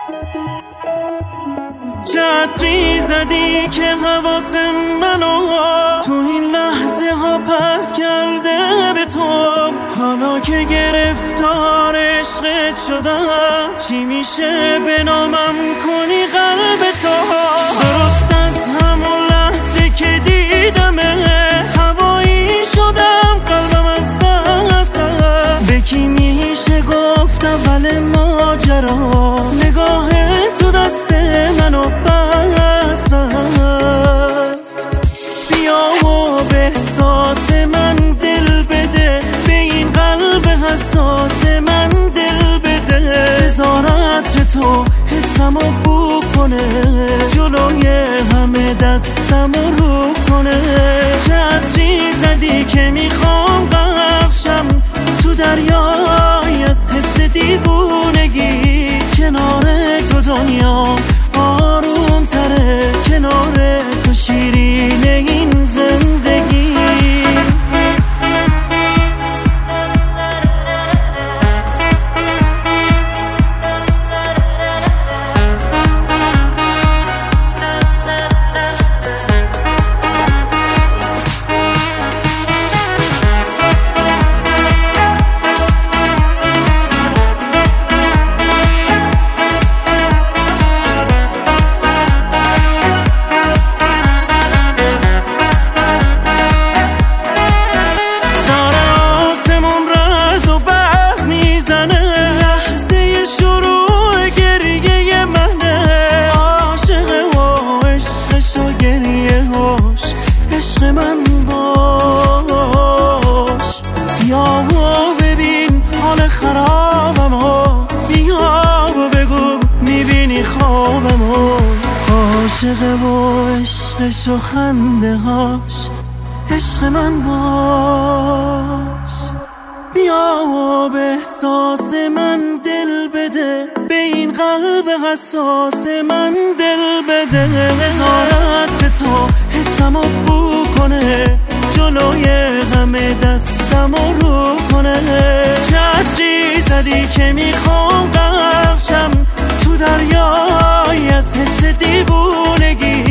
چتری زدی که حواس منو تو این لحظه ها پرت کرده به تو. حالا که گرفتار عشقت شدم، چی میشه به نامم کنی قلب تو؟ درست از همون لحظه که دیدمه هوایی شدم، قلبم از دست رفت. به کی میشه گفت اول ماجرا؟ نگاه تو دست منو بست رفت. بیا و به احساس من دل بده، به این قلب حساس من دل بده. نظارت تو حسمو بو کنه، جلوی همه دستمو رو کنه. چتری زدی که میخوام غرقشم تو دریای از حس دیوونگی. کنار تو دنیا آروم تره، کنار تو شیرین این زندگی. عشق من باش، بیا و ببین حال خرابم ها. بیا و بگو میبینی خوابم ها. عاشق و عشقش و خنده هاش، عشق من باش. بیا و به احساس من دل بده، به این قلب حساس من دل بده. نظارت تو حسمو بو کنه، جلوی همه دستمو رو کنه. چتری زدی که میخوام غرقشم تو دریای از حس دیوونگی.